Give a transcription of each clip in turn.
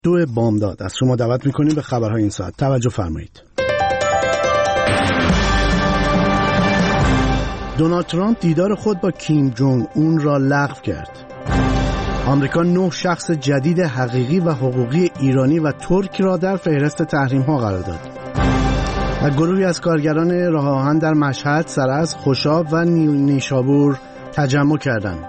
2 بامداد از شما دعوت میکنیم به خبرهای این ساعت. توجه فرمایید. دونالد ترامپ دیدار خود با کیم جونگ اون را لغو کرد. آمریکا 9 شخص جدید حقیقی و حقوقی ایرانی و ترک را در فهرست تحریم‌ها قرار داد. و گروهی از کارگران راه آهن در مشهد، سرعز، خوشاب و نیشابور تجمع کردند.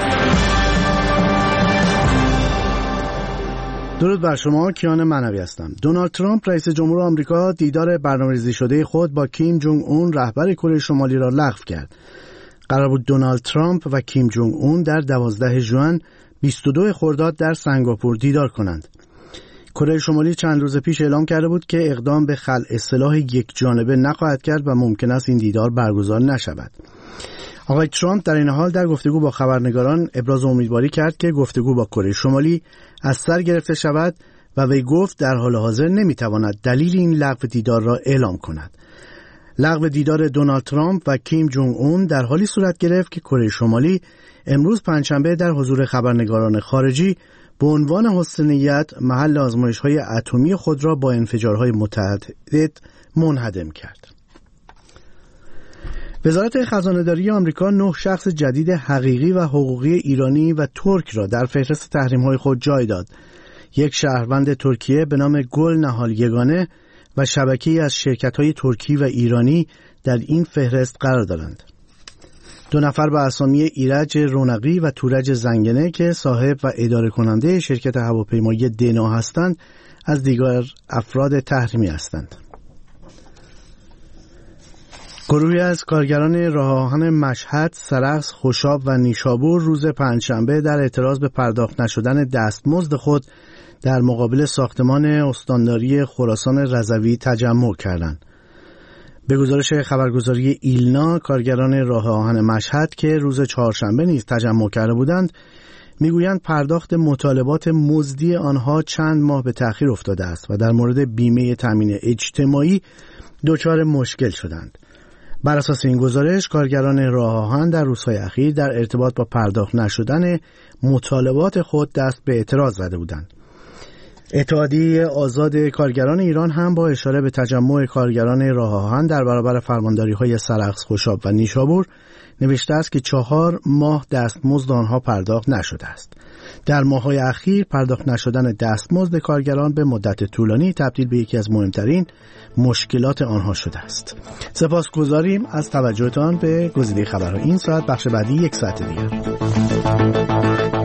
درود بر شما، کیان معنوی هستم. دونالد ترامپ رئیس جمهور آمریکا دیدار برنامه‌ریزی شده خود با کیم جونگ اون رهبر کره شمالی را لغو کرد. قرار بود دونالد ترامپ و کیم جونگ اون در 12 ژوئن 22 خرداد در سنگاپور دیدار کنند. کره شمالی چند روز پیش اعلام کرده بود که اقدام به خلع سلاح یک جانبه نخواهد کرد و ممکن است این دیدار برگزار نشود. آقای ترامپ در این حال در گفتگو با خبرنگاران ابراز امیدواری کرد که گفتگو با کره شمالی از سر گرفته شود و وی گفت در حال حاضر نمیتواند دلیل این لغو دیدار را اعلام کند. لغو دیدار دونالد ترامپ و کیم جونگ اون در حالی صورت گرفت که کره شمالی امروز پنجشنبه در حضور خبرنگاران خارجی به عنوان حسن نیت محل آزمایش‌های اتمی خود را با انفجارهای متعدد منهدم کرد. وزارت خزانه‌داری آمریکا 9 شخص جدید حقیقی و حقوقی ایرانی و ترک را در فهرست تحریم‌های خود جای داد. یک شهروند ترکیه به نام گل نهال یگانه و شبکه‌ای از شرکت‌های ترکی و ایرانی در این فهرست قرار دارند. 2 نفر به اسامی ایرج رونقی و تورج زنگنه که صاحب و اداره کننده شرکت هواپیمایی دنا هستند از دیگر افراد تحریمی هستند. گروهی از کارگران راه آهن مشهد، سرعز، خوشاب و نیشابور روز پنجشنبه در اعتراض به پرداخت نشدن دستمزد خود در مقابل ساختمان استانداری خراسان رضوی تجمع کردند. به گزارش خبرگزاری ایلنا، کارگران راه آهن مشهد که روز چهارشنبه نیز تجمع کرده بودند میگویند پرداخت مطالبات مزدی آنها چند ماه به تأخیر افتاده است و در مورد بیمه تامین اجتماعی دچار مشکل شدند. بر اساس این گزارش کارگران راه آهن در روزهای اخیر در ارتباط با پرداخت نشدن مطالبات خود دست به اعتراض زده بودند. اتحادیه آزاد کارگران ایران هم با اشاره به تجمع کارگران راه آهن در برابر فرمانداری‌های سرعز، خوشاب و نیشابور نوشته است که 4 ماه دستمزد آنها پرداخت نشده است. در ماه‌های اخیر پرداخت نشدن دستمزد کارگران به مدت طولانی تبدیل به یکی از مهمترین مشکلات آنها شده است. سپاسگزاریم از توجهتان به گزیده خبرها این ساعت. بخش بعدی 1 ساعت دیگر.